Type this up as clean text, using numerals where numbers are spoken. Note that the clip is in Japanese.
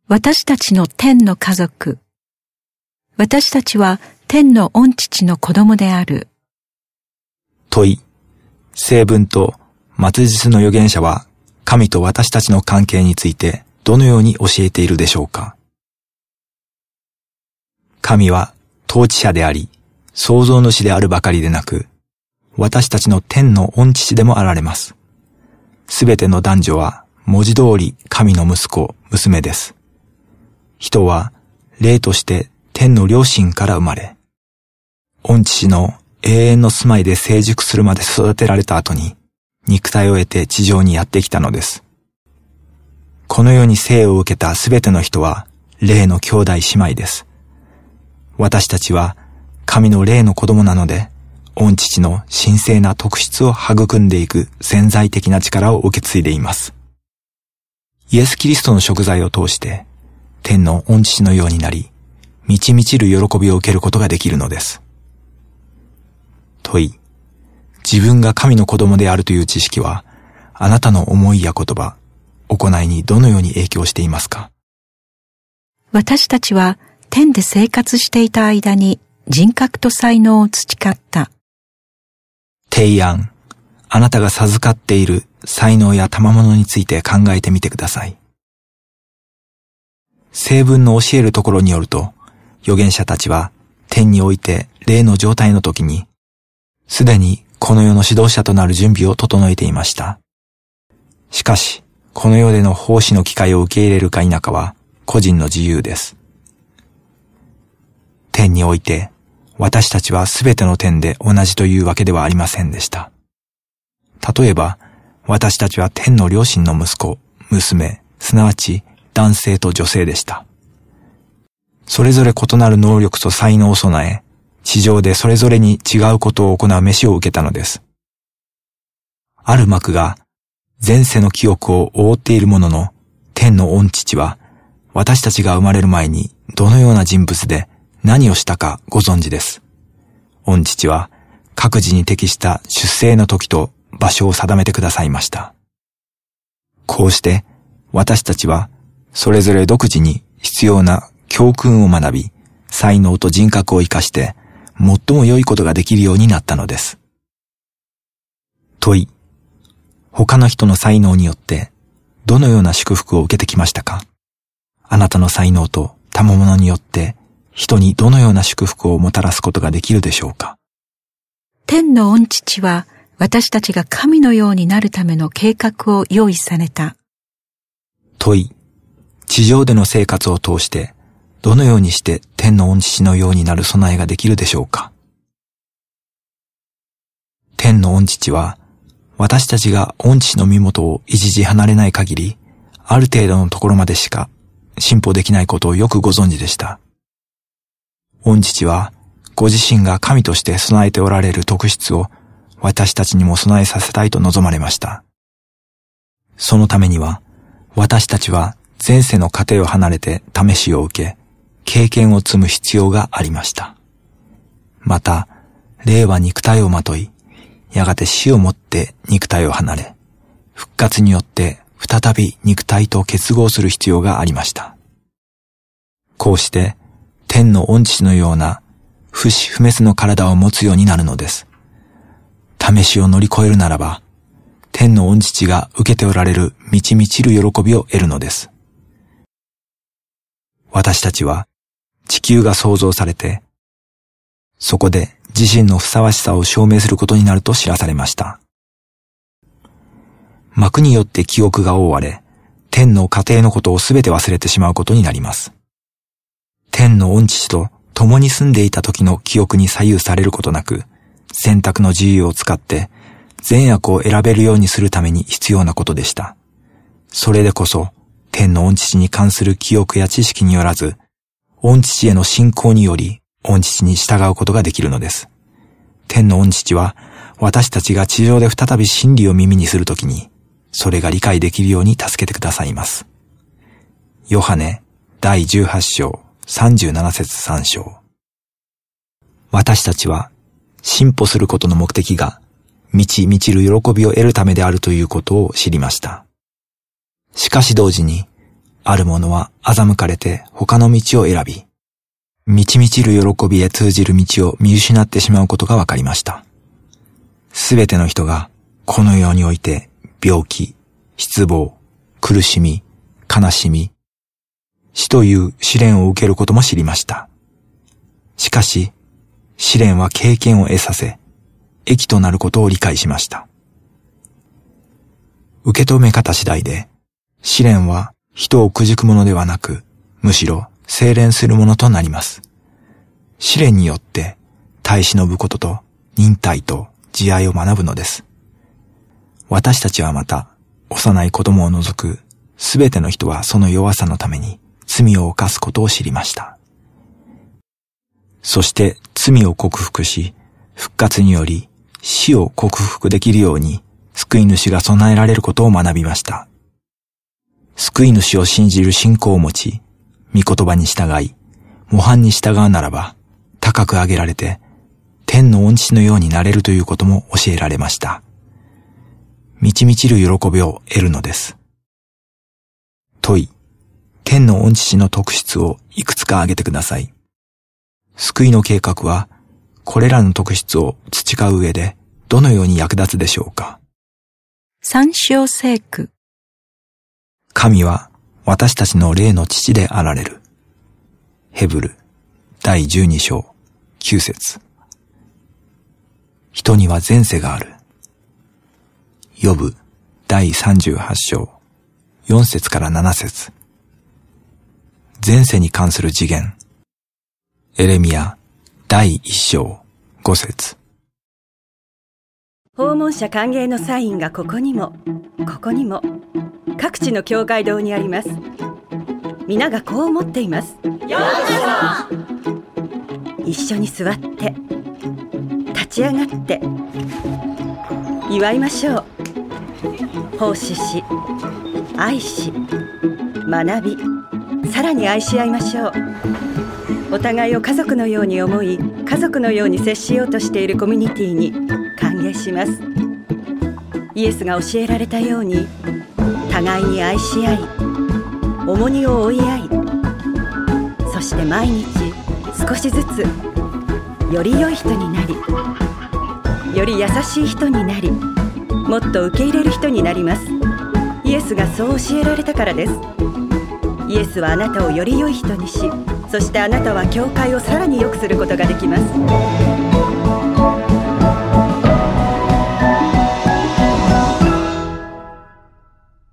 私たちの天の家族。私たちは天の御父の子供である。 問い。聖文と末日の預言者は神と私たちの関係についてどのように教えているでしょうか。神は統治者であり、創造主であるばかりでなく、私たちの天の御父でもあられます。すべての男女は文字通り神の息子、娘です。人は霊として天の両親から生まれ、御父の永遠の住まいで成熟するまで育てられた後に、肉体を得て地上にやってきたのです。この世に生を受けたすべての人は霊の兄弟姉妹です。私たちは神の霊の子供なので、御父の神聖な特質を育んでいく潜在的な力を受け継いでいます。イエス・キリストの贖罪を通して、天の御父のようになり、満ち満ちる喜びを受けることができるのです。問い。自分が神の子供であるという知識は、あなたの思いや言葉、行いにどのように影響していますか？ 私たちは天で生活していた間に人格と才能を培った。 提案。あなたが授かっている才能や賜物について考えてみてください。聖文の教えるところによると、預言者たちは天において霊の状態の時に、すでにこの世の指導者となる準備を整えていました。しかし、この世での奉仕の機会を受け入れるか否かは個人の自由です。天において、私たちはすべての点で同じというわけではありませんでした。例えば、私たちは天の両親の息子、娘、すなわち男性と女性でした。それぞれ異なる能力と才能を備え、地上でそれぞれに違うことを行う召しを受けたのです。ある幕が前世の記憶を覆っているものの、天の御父は私たちが生まれる前にどのような人物で何をしたかご存知です。御父は各自に適した出生の時と場所を定めてくださいました。こうして私たちはそれぞれ独自に必要な教訓を学び、才能と人格を生かして最も良いことができるようになったのです。問い。他の人の才能によってどのような祝福を受けてきましたか？あなたの才能と賜物によって人にどのような祝福をもたらすことができるでしょうか？ 天の御父は私たちが神のようになるための計画を用意された。 問い。地上での生活を通してどのようにして天の御父のようになる備えができるでしょうか？天の御父は私たちが御父の身元を一時離れない限り、ある程度のところまでしか進歩できないことをよくご存知でした。御父はご自身が神として備えておられる特質を私たちにも備えさせたいと望まれました。そのためには私たちは前世の糧を離れて試しを受け、経験を積む必要がありました。また、霊は肉体をまとい、やがて死をもって肉体を離れ、復活によって再び肉体と結合する必要がありました。こうして、天の御父のような不死不滅の体を持つようになるのです。試しを乗り越えるならば、天の御父が受けておられる満ち満ちる喜びを得るのです。私たちは地球が創造されて、そこで自身のふさわしさを証明することになると知らされました。幕によって記憶が覆われ、天の家庭のことをすべて忘れてしまうことになります。天の御父と共に住んでいた時の記憶に左右されることなく、選択の自由を使って善悪を選べるようにするために必要なことでした。それでこそ、天の御父に関する記憶や知識によらず、御父への信仰により、御父に従うことができるのです。天の御父は、私たちが地上で再び真理を耳にするときに、それが理解できるように助けてくださいます。ヨハネ第18章37節3章。私たちは、進歩することの目的が、満ち満ちる喜びを得るためであるということを知りました。しかし同時に、 ある者は欺かれて他の道を選び、満ち満ちる喜びへ通じる道を見失ってしまうことがわかりました。すべての人がこの世において病気、失望、苦しみ、悲しみ、死という試練を受けることも知りました。しかし、試練は経験を得させ、益となることを理解しました。受け止め方次第で、試練は人をくじくものではなく、むしろ精錬するものとなります。試練によって耐え忍ぶことと忍耐と慈愛を学ぶのです。私たちはまた、幼い子供を除くすべての人はその弱さのために罪を犯すことを知りました。そして罪を克服し、復活により死を克服できるように救い主が備えられることを学びました。救い主を信じる信仰を持ち、御言葉に従い、模範に従うならば、高く上げられて、天の恩父のようになれるということも教えられました。満ち満ちる喜びを得るのです。問い、天の恩父の特質をいくつか挙げてください。救いの計画は、これらの特質を培う上で、どのように役立つでしょうか。 参照聖句。 神は私たちの霊の父であられる。ヘブル第12章9節。人には前世がある。ヨブ第38章4節から7節。前世に関する次元。エレミヤ第1章5節。 訪問者歓迎のサインがここにも各地の教会堂にあります。皆がこう思っています。一緒に座って立ち上がって祝いましょう。奉仕し、愛し、学び、さらに愛し合いましょう。お互いを家族のように思い、家族のように接しようとしているコミュニティに歓迎します。イエスが教えられたように、互いに愛し合い、重荷を負い合い、そして毎日少しずつより良い人になり、より優しい人になり、もっと受け入れる人になります。イエスがそう教えられたからです。イエスはあなたをより良い人にし、そしてあなたは教会をさらに良くすることができます。